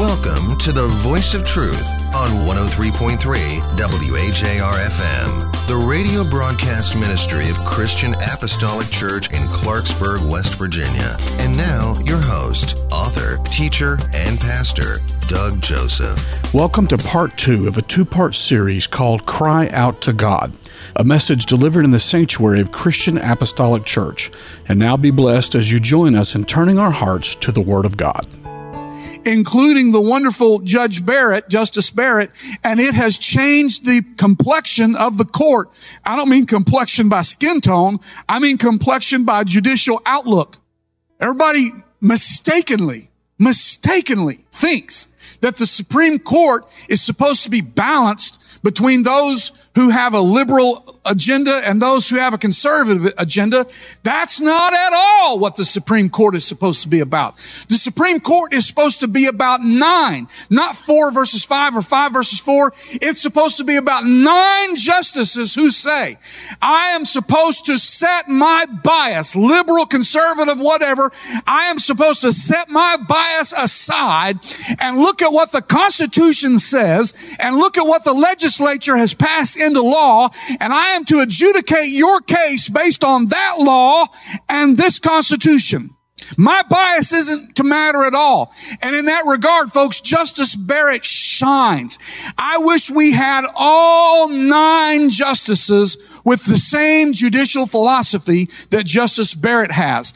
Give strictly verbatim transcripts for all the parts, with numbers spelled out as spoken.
Welcome to the Voice of Truth on one oh three point three W A J R F M, the radio broadcast ministry of Christian Apostolic Church in Clarksburg, West Virginia. And now, your host, author, teacher, and pastor, Doug Joseph. Welcome to part two of a two-part series called Cry Out to God, a message delivered in the sanctuary of Christian Apostolic Church. And now be blessed as you join us in turning our hearts to the Word of God. Including the wonderful Judge Barrett, Justice Barrett, and it has changed the complexion of the court. I don't mean complexion by skin tone. I mean complexion by judicial outlook. Everybody mistakenly, mistakenly thinks that the Supreme Court is supposed to be balanced between those who have a liberal agenda and those who have a conservative agenda. That's not at all what the Supreme Court is supposed to be about. The Supreme Court is supposed to be about nine, not four versus five or five versus four. It's supposed to be about nine justices who say, I am supposed to set my bias, liberal, conservative, whatever. I am supposed to set my bias aside and look at what the Constitution says and look at what the legislature has passed into law, and I am to adjudicate your case based on that law and this Constitution. My bias isn't to matter at all. And in that regard, folks, Justice Barrett shines. I wish we had all nine justices with the same judicial philosophy that Justice Barrett has.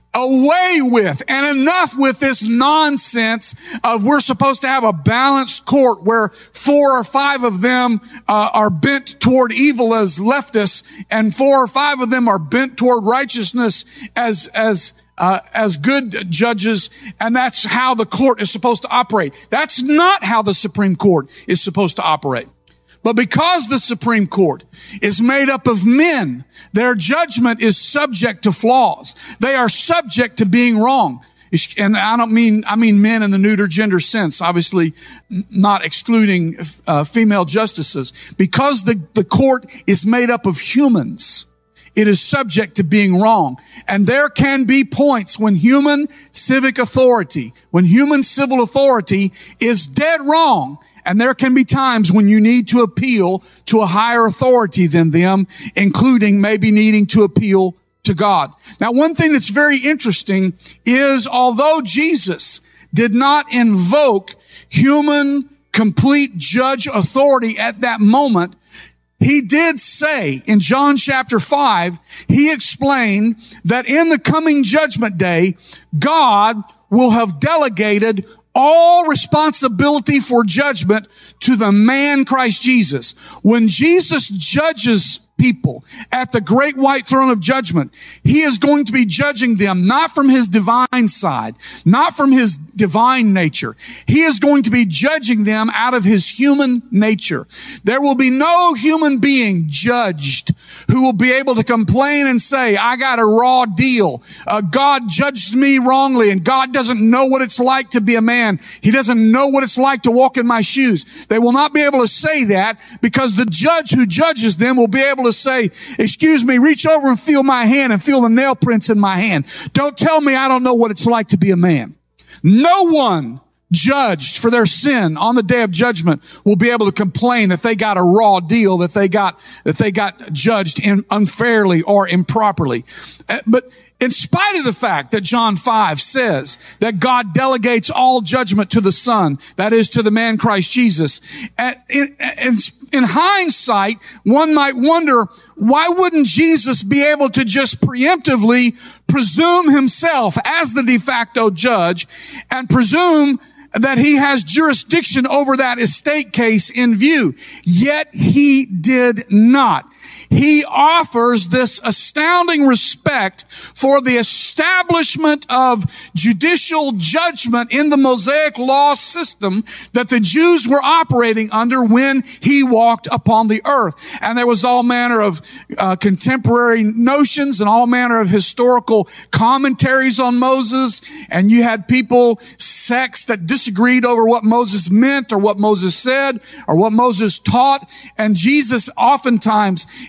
Away with and enough with this nonsense of we're supposed to have a balanced court where four or five of them uh, are bent toward evil as leftists and four or five of them are bent toward righteousness as as uh, as good judges, and that's how the court is supposed to operate. That's not how the Supreme Court is supposed to operate. But because the Supreme Court is made up of men, their judgment is subject to flaws. They are subject to being wrong. And I don't mean, I mean men in the neuter gender sense, obviously not excluding uh, female justices. Because the, the court is made up of humans, it is subject to being wrong. And there can be points when human civic authority, when human civil authority is dead wrong. And there can be times when you need to appeal to a higher authority than them, including maybe needing to appeal to God. Now, one thing that's very interesting is although Jesus did not invoke human complete judge authority at that moment, he did say in John chapter five, he explained that in the coming judgment day, God will have delegated all responsibility for judgment to the man Christ Jesus. When Jesus judges people at the great white throne of judgment, he is going to be judging them not from his divine side, not from his divine nature. He is going to be judging them out of his human nature. There will be no human being judged who will be able to complain and say, I got a raw deal. Uh, God judged me wrongly, and God doesn't know what it's like to be a man. He doesn't know what it's like to walk in my shoes. They will not be able to say that because the judge who judges them will be able to say, excuse me, reach over and feel my hand and feel the nail prints in my hand. Don't tell me I don't know what it's like to be a man. No one judged for their sin on the day of judgment will be able to complain that they got a raw deal, that they got, that they got judged in unfairly or improperly. But in spite of the fact that John five says that God delegates all judgment to the Son, that is to the man Christ Jesus, in, in, in hindsight, one might wonder, why wouldn't Jesus be able to just preemptively presume himself as the de facto judge and presume that he has jurisdiction over that estate case in view? Yet he did not. He offers this astounding respect for the establishment of judicial judgment in the Mosaic law system that the Jews were operating under when he walked upon the earth. And there was all manner of uh, contemporary notions and all manner of historical commentaries on Moses. And you had people, sects that disagreed over what Moses meant or what Moses said or what Moses taught. And Jesus oftentimes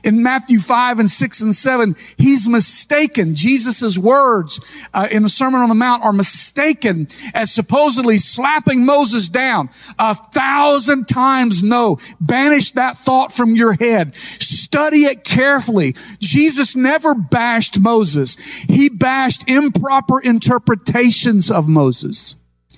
in Matthew five and six and seven, he's mistaken. Jesus' words uh, in the Sermon on the Mount are mistaken as supposedly slapping Moses down. A thousand times no. Banish that thought from your head. Study it carefully. Jesus never bashed Moses. He bashed improper interpretations of Moses.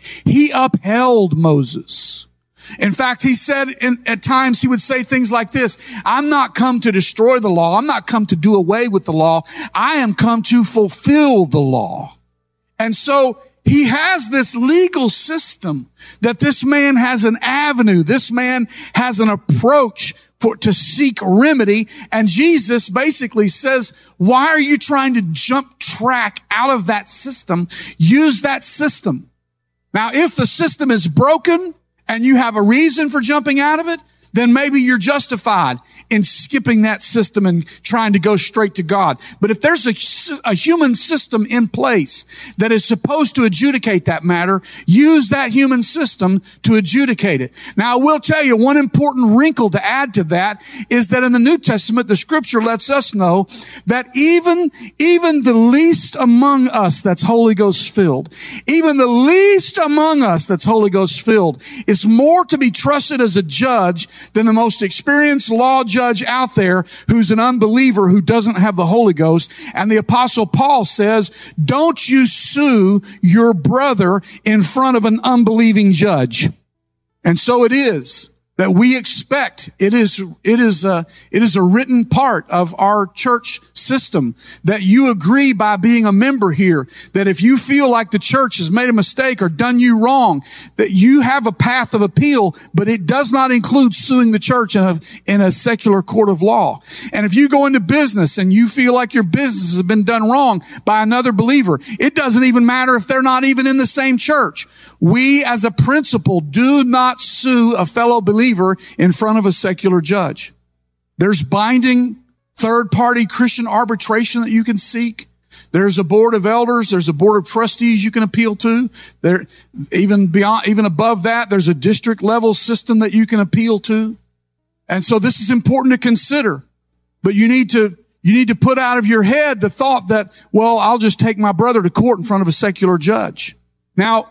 He upheld Moses. In fact, he said in, at times he would say things like this: I'm not come to destroy the law. I'm not come to do away with the law. I am come to fulfill the law. And so he has this legal system that this man has an avenue. This man has an approach for to seek remedy. And Jesus basically says, why are you trying to jump track out of that system? Use that system. Now, if the system is broken and you have a reason for jumping out of it, then maybe you're justified in skipping that system and trying to go straight to God. But if there's a, a human system in place that is supposed to adjudicate that matter, use that human system to adjudicate it. Now, I will tell you one important wrinkle to add to that is that in the New Testament, the scripture lets us know that even, even the least among us that's Holy Ghost filled, even the least among us that's Holy Ghost filled is more to be trusted as a judge than the most experienced law judge out there who's an unbeliever who doesn't have the Holy Ghost. And the Apostle Paul says, don't you sue your brother in front of an unbelieving judge. And so it is that we expect, it is, it is a, it is a written part of our church system that you agree by being a member here, that if you feel like the church has made a mistake or done you wrong, that you have a path of appeal, but it does not include suing the church in a, in a secular court of law. And if you go into business and you feel like your business has been done wrong by another believer, it doesn't even matter if they're not even in the same church. We as a principle do not sue a fellow believer in front of a secular judge. There's binding third-party Christian arbitration that you can seek. There's a board of elders. There's a board of trustees you can appeal to. There, even beyond, even above that, there's a district level system that you can appeal to. And so this is important to consider. But you need to, you need to put out of your head the thought that, well, I'll just take my brother to court in front of a secular judge. Now,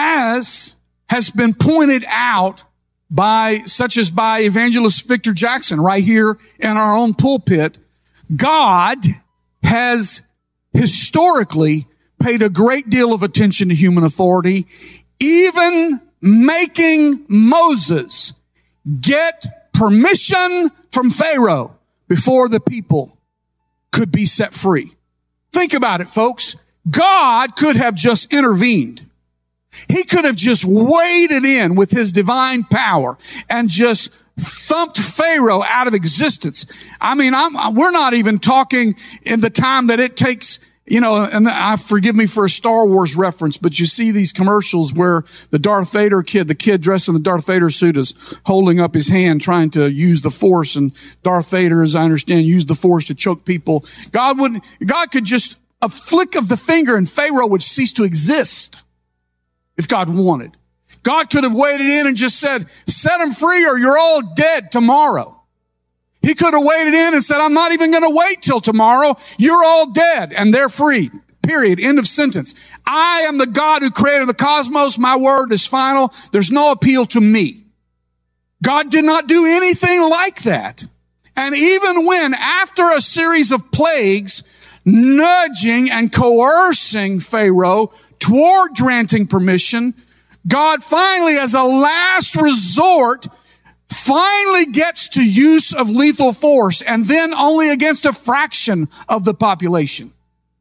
as has been pointed out by, such as by evangelist Victor Jackson right here in our own pulpit, God has historically paid a great deal of attention to human authority, even making Moses get permission from Pharaoh before the people could be set free. Think about it, folks. God could have just intervened. He could have just waded in with his divine power and just thumped Pharaoh out of existence. I mean, I'm, we're not even talking in the time that it takes, you know, and I forgive me for a Star Wars reference, but you see these commercials where the Darth Vader kid, the kid dressed in the Darth Vader suit is holding up his hand trying to use the Force, and Darth Vader, as I understand, used the Force to choke people. God would, God could just, a flick of the finger and Pharaoh would cease to exist. If God wanted. God could have waded in and just said, set them free or you're all dead tomorrow. He could have waded in and said, I'm not even going to wait till tomorrow. You're all dead and they're free. Period. End of sentence. I am the God who created the cosmos. My word is final. There's no appeal to me. God did not do anything like that. And even when, after a series of plagues, nudging and coercing Pharaoh toward granting permission, God finally, as a last resort, finally gets to use of lethal force, and then only against a fraction of the population.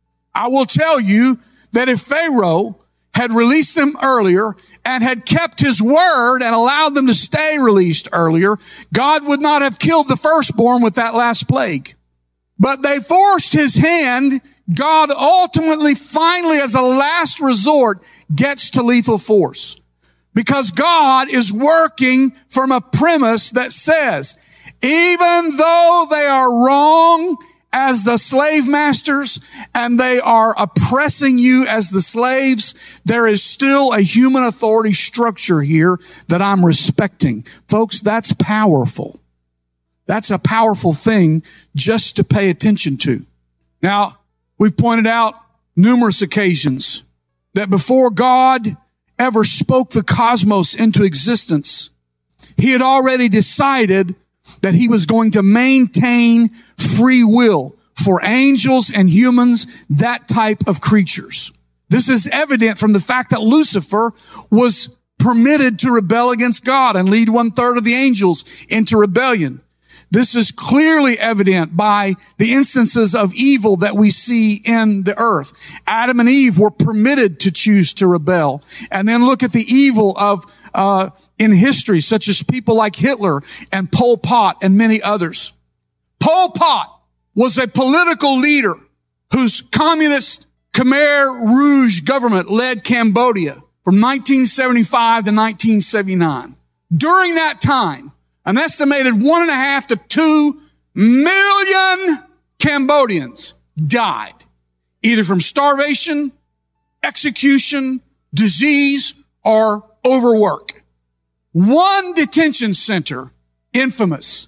I will tell you that if Pharaoh had released them earlier and had kept his word and allowed them to stay released earlier, God would not have killed the firstborn with that last plague. But they forced his hand. God ultimately, finally, as a last resort, gets to lethal force. Because God is working from a premise that says, even though they are wrong as the slave masters and they are oppressing you as the slaves, there is still a human authority structure here that I'm respecting. Folks, that's powerful. That's a powerful thing just to pay attention to. Now, we've pointed out numerous occasions that before God ever spoke the cosmos into existence, he had already decided that he was going to maintain free will for angels and humans, that type of creatures. This is evident from the fact that Lucifer was permitted to rebel against God and lead one third of the angels into rebellion. This is clearly evident by the instances of evil that we see in the earth. Adam and Eve were permitted to choose to rebel. And then look at the evil of, uh, in history, such as people like Hitler and Pol Pot and many others. Pol Pot was a political leader whose communist Khmer Rouge government led Cambodia from nineteen seventy-five to nineteen seventy-nine. During that time, an estimated one and a half to two million Cambodians died, either from starvation, execution, disease, or overwork. One detention center, infamous,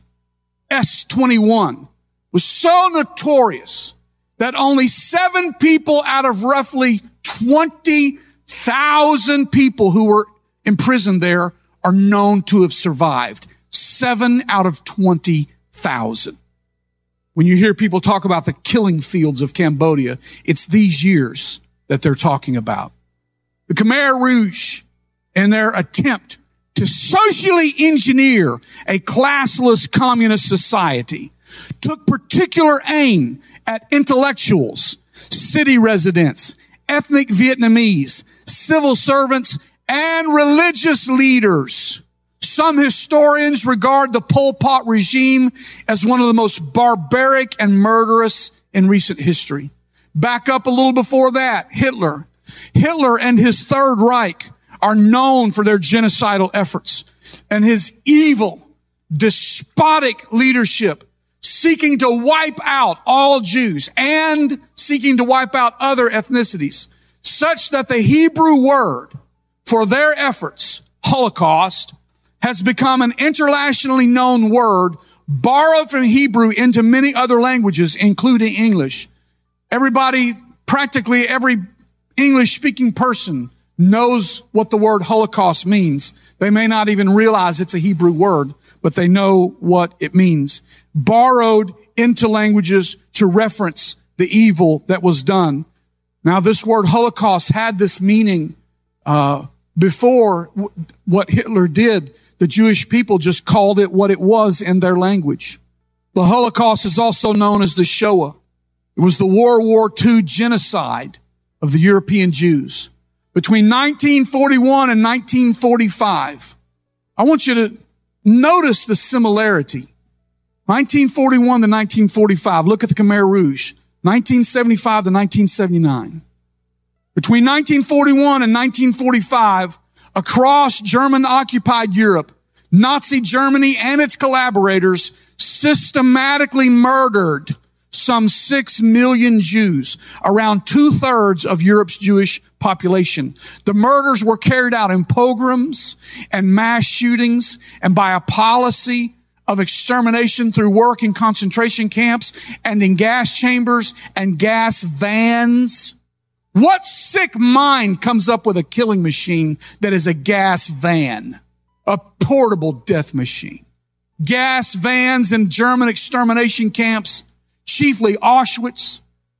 S twenty-one, was so notorious that only seven people out of roughly twenty thousand people who were imprisoned there are known to have survived. Seven out of twenty thousand. When you hear people talk about the killing fields of Cambodia, it's these years that they're talking about. The Khmer Rouge, in their attempt to socially engineer a classless communist society, took particular aim at intellectuals, city residents, ethnic Vietnamese, civil servants, and religious leaders. Some historians regard the Pol Pot regime as one of the most barbaric and murderous in recent history. Back up a little before that, Hitler. Hitler and his Third Reich are known for their genocidal efforts and his evil, despotic leadership, seeking to wipe out all Jews and seeking to wipe out other ethnicities, such that the Hebrew word for their efforts, Holocaust, has become an internationally known word borrowed from Hebrew into many other languages, including English. Everybody, practically every English-speaking person knows what the word Holocaust means. They may not even realize it's a Hebrew word, but they know what it means. Borrowed into languages to reference the evil that was done. Now, this word Holocaust had this meaning uh, before w- what Hitler did. The Jewish people just called it what it was in their language. The Holocaust is also known as the Shoah. It was the World War Two genocide of the European Jews. Between nineteen forty-one and nineteen forty-five, I want you to notice the similarity. nineteen forty-one to nineteen forty-five, look at the Khmer Rouge. nineteen seventy-five to nineteen seventy-nine. Between nineteen forty-one and nineteen forty-five, across German-occupied Europe, Nazi Germany and its collaborators systematically murdered some six million Jews, around two-thirds of Europe's Jewish population. The murders were carried out in pogroms and mass shootings and by a policy of extermination through work in concentration camps and in gas chambers and gas vans. What sick mind comes up with a killing machine that is a gas van? A portable death machine. Gas vans in German extermination camps, chiefly Auschwitz,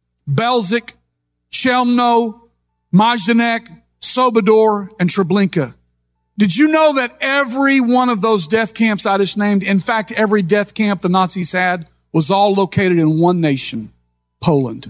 Belzec, Chelmno, Majdanek, Sobibor, and Treblinka. Did you know that every one of those death camps I just named, in fact, every death camp the Nazis had, was all located in one nation, Poland?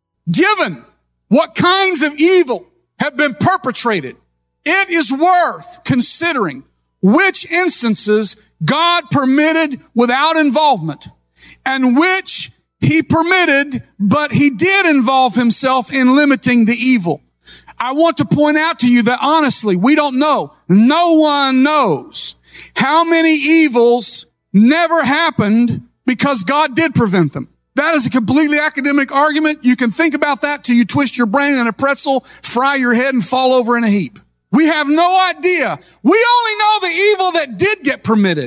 Given what kinds of evil have been perpetrated, it is worth considering which instances God permitted without involvement and which he permitted, but he did involve himself in limiting the evil. I want to point out to you that honestly, we don't know. No one knows how many evils never happened because God did prevent them. That is a completely academic argument. You can think about that till you twist your brain in a pretzel, fry your head, and fall over in a heap. We have no idea. We only know the evil that did get permitted.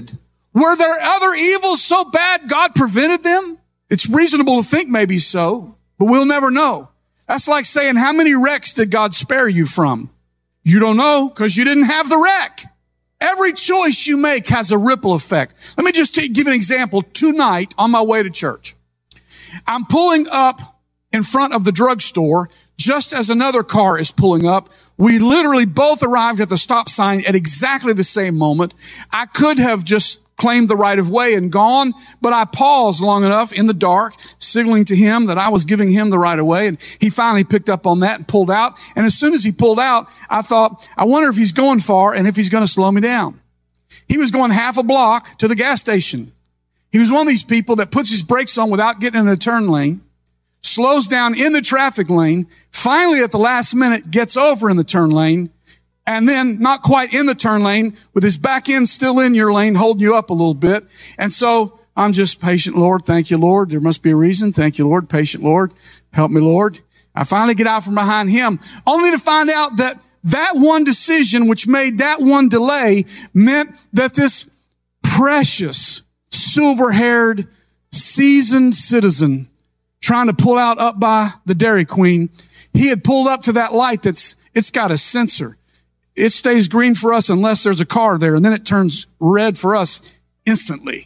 Were there other evils so bad God prevented them? It's reasonable to think maybe so, but we'll never know. That's like saying, how many wrecks did God spare you from? You don't know because you didn't have the wreck. Every choice you make has a ripple effect. Let me just give an example. Tonight, on my way to church, I'm pulling up in front of the drugstore just as another car is pulling up. We literally both arrived at the stop sign at exactly the same moment. I could have just claimed the right of way and gone, but I paused long enough in the dark, signaling to him that I was giving him the right of way. And he finally picked up on that and pulled out. And as soon as he pulled out, I thought, I wonder if he's going far and if he's going to slow me down. He was going half a block to the gas station. He was one of these people that puts his brakes on without getting in a turn lane, slows down in the traffic lane, finally at the last minute gets over in the turn lane, and then not quite in the turn lane with his back end still in your lane, holding you up a little bit. And so I'm just patient, Lord. Thank you, Lord. There must be a reason. Thank you, Lord. Patient, Lord. Help me, Lord. I finally get out from behind him, only to find out that that one decision, which made that one delay, meant that this precious, silver-haired, seasoned citizen trying to pull out up by the Dairy Queen, he had pulled up to that light that's, it's got a sensor. It stays green for us unless there's a car there, and then it turns red for us instantly.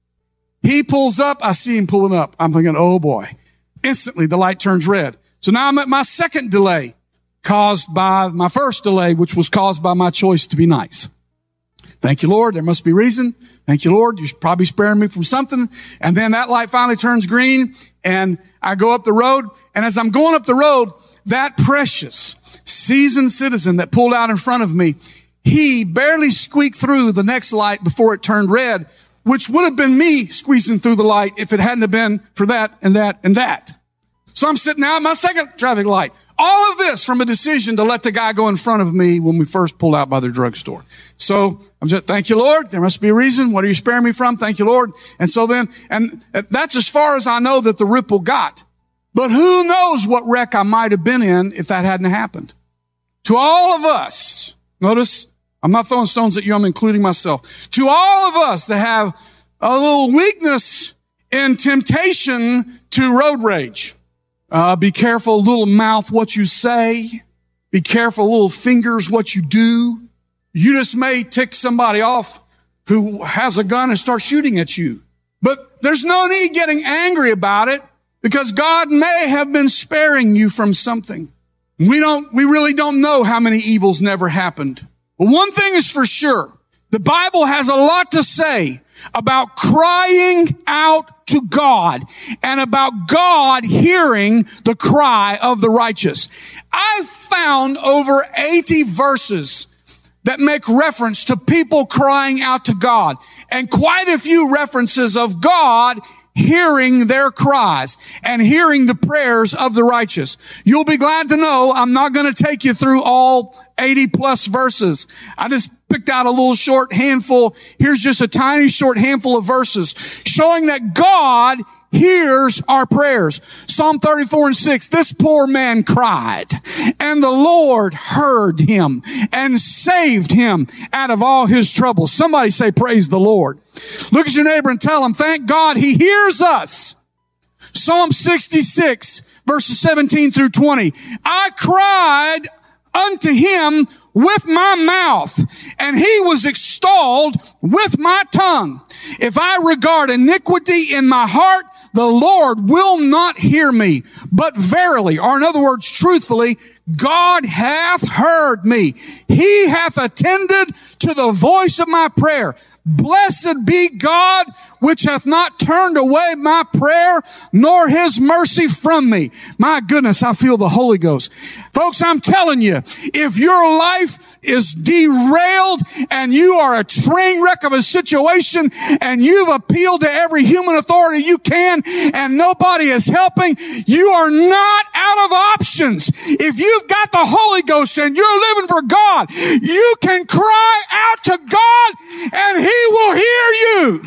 He pulls up. I see him pulling up. I'm thinking, oh boy. Instantly, the light turns red. So now I'm at my second delay, caused by my first delay, which was caused by my choice to be nice. Thank you, Lord. There must be reason. Thank you, Lord. You're probably sparing me from something. And then that light finally turns green, and I go up the road. And as I'm going up the road, that precious, seasoned citizen that pulled out in front of me, he barely squeaked through the next light before it turned red, which would have been me squeezing through the light if it hadn't have been for that and that and that. So I'm sitting out at my second traffic light. All of this from a decision to let the guy go in front of me when we first pulled out by the drugstore. So I'm just, thank you, Lord. There must be a reason. What are you sparing me from? Thank you, Lord. And so then, and that's as far as I know that the ripple got. But who knows what wreck I might have been in if that hadn't happened. To all of us, notice, I'm not throwing stones at you, I'm including myself. To all of us that have a little weakness in temptation to road rage, uh, be careful, little mouth, what you say. Be careful, little fingers, what you do. You just may tick somebody off who has a gun and start shooting at you. But there's no need getting angry about it, because God may have been sparing you from something. We don't, we really don't know how many evils never happened. But one thing is for sure. The Bible has a lot to say about crying out to God and about God hearing the cry of the righteous. I've found over eighty verses that make reference to people crying out to God, and quite a few references of God hearing their cries and hearing the prayers of the righteous. You'll be glad to know I'm not going to take you through all eighty plus verses. I just picked out a little short handful. Here's just a tiny short handful of verses showing that God hears our prayers. Psalm thirty-four and six, this poor man cried, and the Lord heard him and saved him out of all his troubles. Somebody say, praise the Lord. Look at your neighbor and tell him, thank God he hears us. Psalm sixty-six, verses seventeen through twenty. I cried unto him with my mouth, and he was extolled with my tongue. If I regard iniquity in my heart, the Lord will not hear me. But verily, or in other words, truthfully, God hath heard me. He hath attended to the voice of my prayer. Blessed be God, which hath not turned away my prayer, nor his mercy from me. My goodness, I feel the Holy Ghost. Folks, I'm telling you, if your life is derailed and you are a train wreck of a situation and you've appealed to every human authority you can and nobody is helping, you are not out of options. If you've got the Holy Ghost and you're living for God, you can cry out to God and he will hear you.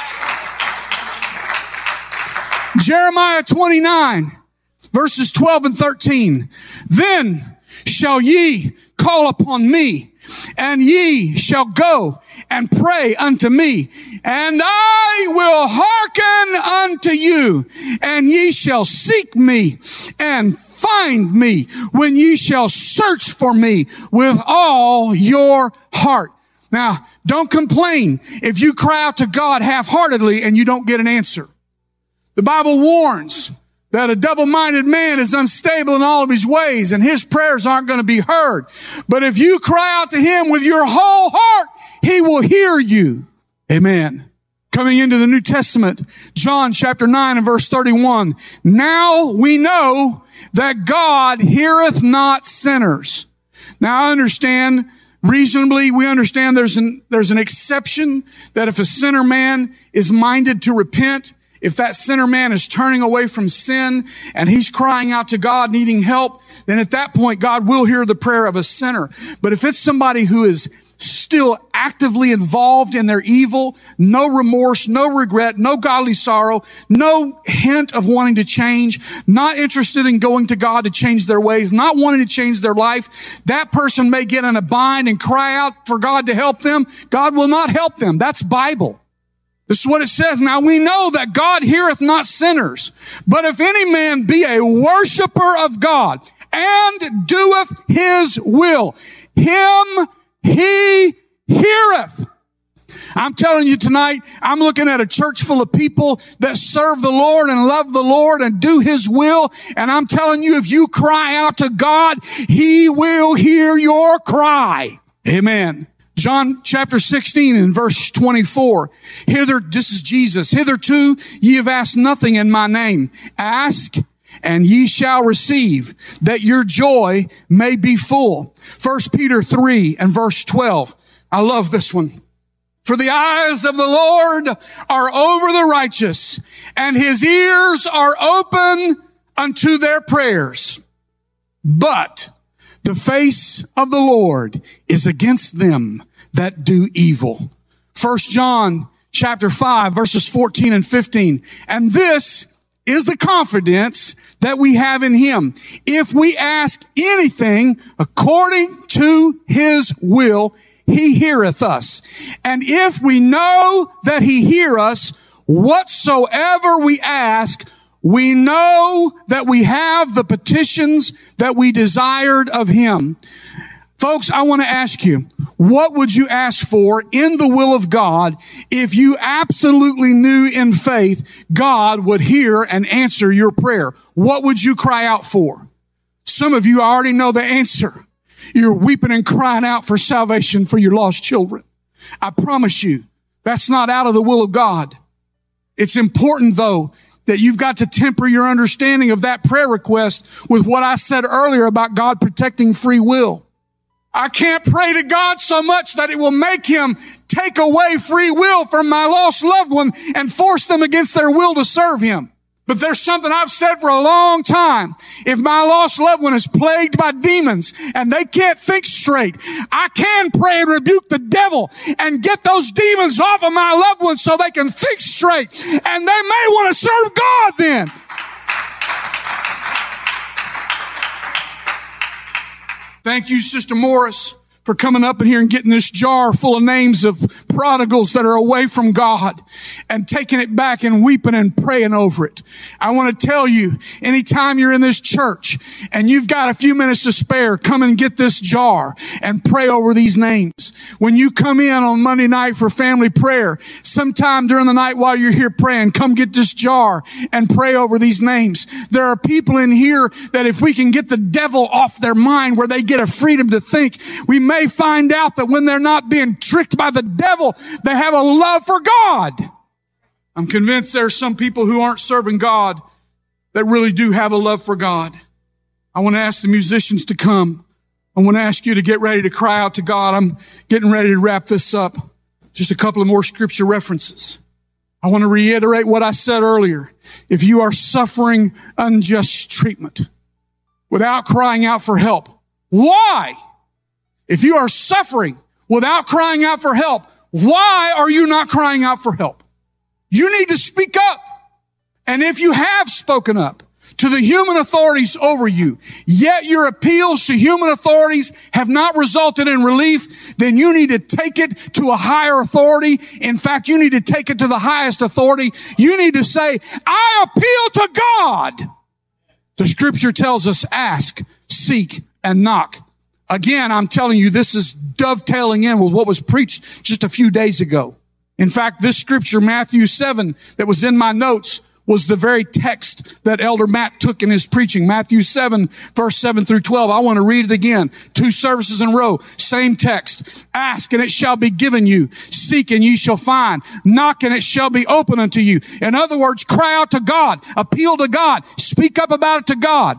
Jeremiah twenty-nine, verses twelve and thirteen. Then shall ye call upon me, and ye shall go and pray unto me, and I will hearken unto you, and ye shall seek me and find me when ye shall search for me with all your heart. Now, don't complain if you cry out to God half-heartedly and you don't get an answer. The Bible warns that a double-minded man is unstable in all of his ways, and his prayers aren't going to be heard. But if you cry out to him with your whole heart, he will hear you. Amen. Coming into the New Testament, John chapter nine and verse thirty-one. Now we know that God heareth not sinners. Now I understand, reasonably, we understand there's an, there's an exception that if a sinner man is minded to repent, if that sinner man is turning away from sin and he's crying out to God needing help, then at that point God will hear the prayer of a sinner. But if it's somebody who is still actively involved in their evil, no remorse, no regret, no godly sorrow, no hint of wanting to change, not interested in going to God to change their ways, not wanting to change their life, that person may get in a bind and cry out for God to help them. God will not help them. That's Bible. This is what it says. Now we know that God heareth not sinners, but if any man be a worshiper of God and doeth his will, him he heareth. I'm telling you tonight, I'm looking at a church full of people that serve the Lord and love the Lord and do his will. And I'm telling you, if you cry out to God, he will hear your cry. Amen. John chapter sixteen and verse twenty-four. Hither, this is Jesus. Hitherto ye have asked nothing in my name. Ask and ye shall receive, that your joy may be full. First Peter three and verse twelve. I love this one. For the eyes of the Lord are over the righteous, and his ears are open unto their prayers. But the face of the Lord is against them that do evil. First John chapter five, verses fourteen and fifteen. And this is the confidence that we have in him. If we ask anything according to his will, he heareth us. And if we know that he hear us, whatsoever we ask, we know that we have the petitions that we desired of him. Folks, I want to ask you, what would you ask for in the will of God if you absolutely knew in faith God would hear and answer your prayer? What would you cry out for? Some of you already know the answer. You're weeping and crying out for salvation for your lost children. I promise you, that's not out of the will of God. It's important, though, that you've got to temper your understanding of that prayer request with what I said earlier about God protecting free will. I can't pray to God so much that it will make him take away free will from my lost loved one and force them against their will to serve him. But there's something I've said for a long time. If my lost loved one is plagued by demons and they can't think straight, I can pray and rebuke the devil and get those demons off of my loved one so they can think straight. And they may want to serve God then. Thank you, Sister Morris, for coming up in here and getting this jar full of names of prodigals that are away from God and taking it back and weeping and praying over it. I want to tell you, anytime you're in this church and you've got a few minutes to spare, come and get this jar and pray over these names. When you come in on Monday night for family prayer, sometime during the night while you're here praying, come get this jar and pray over these names. There are people in here that if we can get the devil off their mind where they get a freedom to think, we may May find out that when they're not being tricked by the devil, they have a love for God. I'm convinced there are some people who aren't serving God that really do have a love for God. I want to ask the musicians to come. I want to ask you to get ready to cry out to God. I'm getting ready to wrap this up. Just a couple of more scripture references. I want to reiterate what I said earlier. If you are suffering unjust treatment without crying out for help, why? If you are suffering without crying out for help, why are you not crying out for help? You need to speak up. And if you have spoken up, to the human authorities over you, yet your appeals to human authorities have not resulted in relief, then you need to take it to a higher authority. In fact, you need to take it to the highest authority. You need to say, I appeal to God. The scripture tells us, ask, seek, and knock. Again, I'm telling you, this is dovetailing in with what was preached just a few days ago. In fact, this scripture, Matthew seven, that was in my notes, was the very text that Elder Matt took in his preaching. Matthew seven, verse seven through twelve. I want to read it again. Two services in a row. Same text. Ask and it shall be given you. Seek and ye shall find. Knock and it shall be open unto you. In other words, cry out to God. Appeal to God. Speak up about it to God.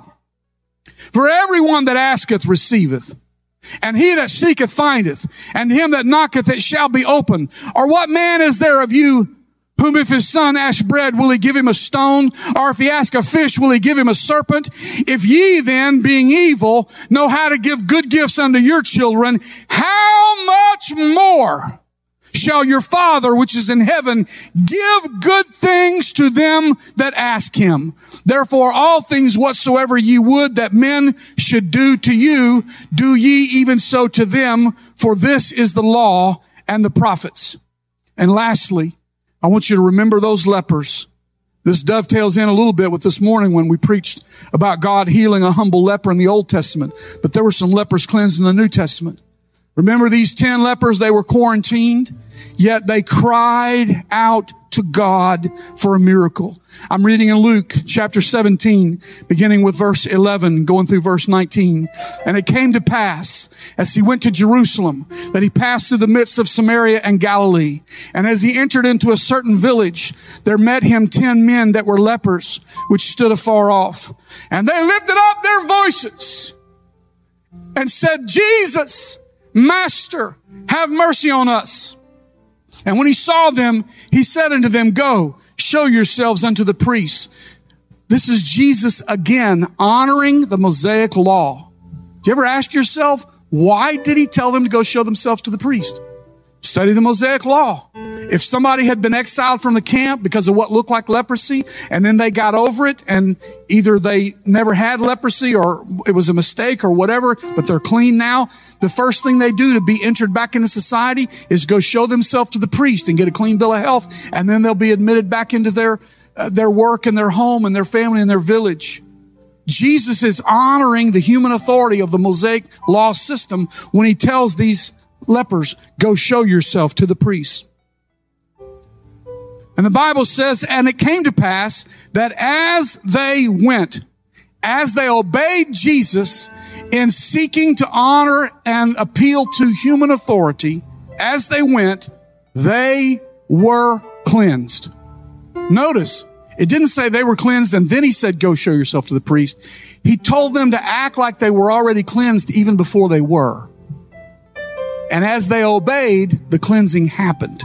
For everyone that asketh receiveth. And he that seeketh findeth. And him that knocketh it shall be open. Or what man is there of you whom if his son ask bread, will he give him a stone? Or if he ask a fish, will he give him a serpent? If ye then, being evil, know how to give good gifts unto your children, how much more shall your Father which is in heaven give good things to them that ask him? Therefore all things whatsoever ye would that men should do to you, do ye even so to them, for this is the law and the prophets. And lastly, I want you to remember those lepers. This dovetails in a little bit with this morning when we preached about God healing a humble leper in the Old Testament. But there were some lepers cleansed in the New Testament. Remember these ten lepers, they were quarantined, yet they cried out to God for a miracle. I'm reading in Luke chapter seventeen, beginning with verse eleven, going through verse nineteen. And it came to pass, as he went to Jerusalem, that he passed through the midst of Samaria and Galilee. And as he entered into a certain village, there met him ten men that were lepers, which stood afar off. And they lifted up their voices and said, Jesus, Master, have mercy on us. And when he saw them, he said unto them, go, show yourselves unto the priests. This is Jesus again honoring the Mosaic law. Do you ever ask yourself, why did he tell them to go show themselves to the priest? Study the Mosaic law. If somebody had been exiled from the camp because of what looked like leprosy, and then they got over it, and either they never had leprosy or it was a mistake or whatever, but they're clean now, the first thing they do to be entered back into society is go show themselves to the priest and get a clean bill of health, and then they'll be admitted back into their, uh, their work and their home and their family and their village. Jesus is honoring the human authority of the Mosaic law system when he tells these lepers, go show yourself to the priest. And the Bible says, and it came to pass that as they went, as they obeyed Jesus in seeking to honor and appeal to human authority, as they went, they were cleansed. Notice, it didn't say they were cleansed and then he said, go show yourself to the priest. He told them to act like they were already cleansed even before they were. And as they obeyed, the cleansing happened.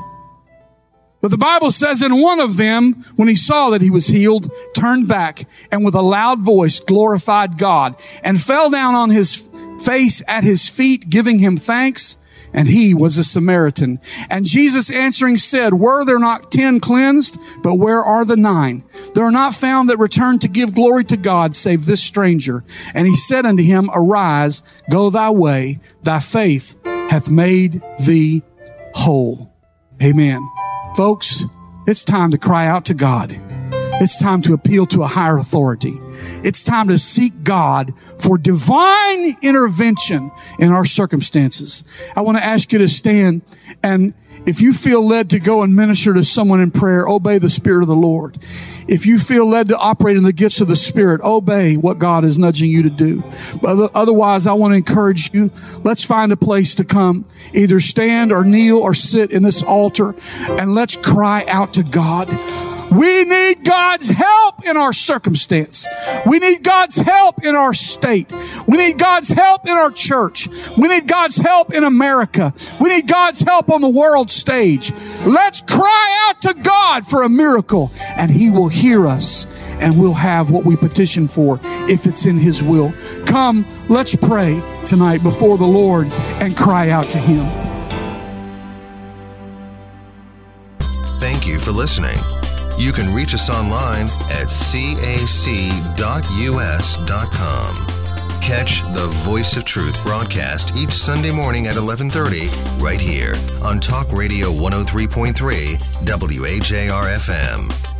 But the Bible says, and one of them, when he saw that he was healed, turned back and with a loud voice glorified God and fell down on his face at his feet, giving him thanks. And he was a Samaritan. And Jesus answering said, were there not ten cleansed? But where are the nine? There are not found that return to give glory to God, save this stranger. And he said unto him, arise, go thy way. Thy faith hath made thee whole. Amen. Folks, it's time to cry out to God. It's time to appeal to a higher authority. It's time to seek God for divine intervention in our circumstances. I want to ask you to stand, and if you feel led to go and minister to someone in prayer, obey the Spirit of the Lord. If you feel led to operate in the gifts of the Spirit, obey what God is nudging you to do. But otherwise, I want to encourage you, let's find a place to come. Either stand or kneel or sit in this altar, and let's cry out to God. We need God's help in our circumstance. We need God's help in our state. We need God's help in our church. We need God's help in America. We need God's help on the world stage. Let's cry out to God for a miracle, and He will hear us, and we'll have what we petition for if it's in His will. Come, let's pray tonight before the Lord and cry out to Him. Thank you for listening. You can reach us online at c a c dot u s dot com. Catch the Voice of Truth broadcast each Sunday morning at eleven thirty right here on Talk Radio one oh three point three W A J R F M.